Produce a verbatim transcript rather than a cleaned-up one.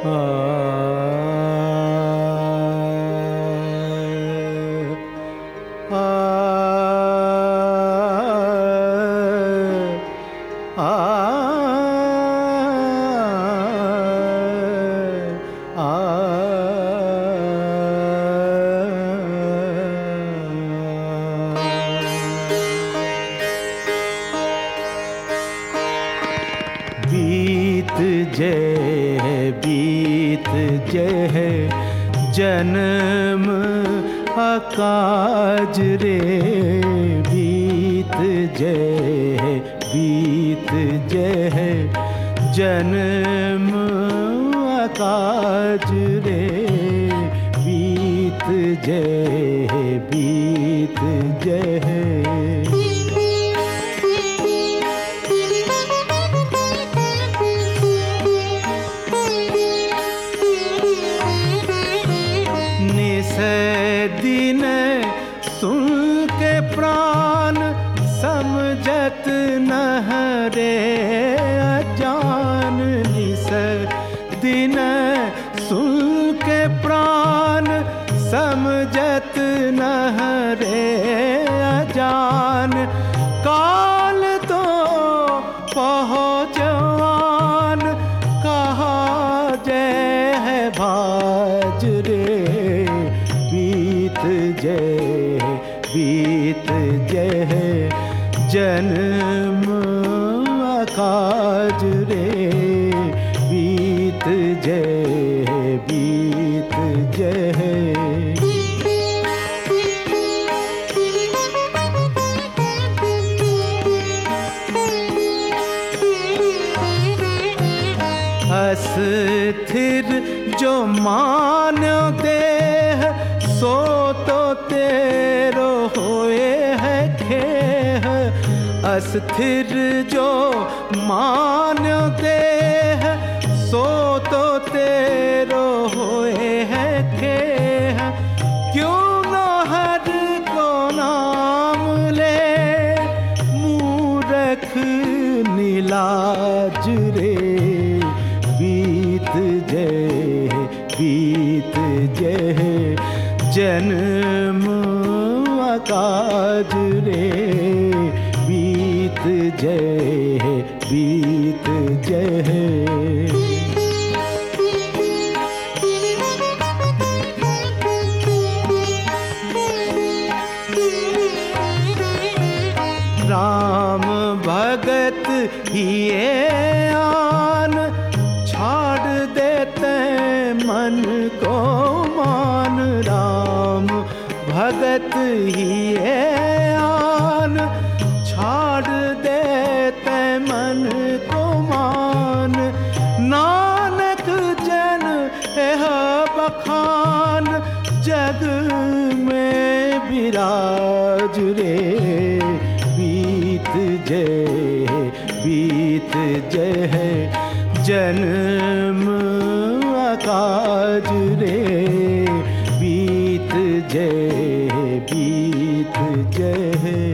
जन्म अकाज रे बीत जय बीत जय जन्म अकाज रे बीत जय बीत जय दिन सुन के प्राण समझत नहरे अजान निस दिन सुन के प्राण समझत नहरे अजान काल तो पहुँचवान कहा जय है भाज रे बीत जय बीत जय जन्म अकाज रे बीत जय बीत जय अस्थिर जो मान्यो देह सो तो तेरो होए है खेह अस्थिर जो मान्यो देह सो तो तेरो होए है खेह क्यों न हर को नाम ले मूरख नीलाज रे बीत जय बीत जय जन्म अकाज रे बीत जय बीत जय राम भगत हिए आन छाड़ देते मन को मान राम भगत हिए आन छाड़ देते मन को मान नानक जन एह बखान जग में विराज रे बीत जय बीत जय जन्म अकाज रे बीत जय बीत जय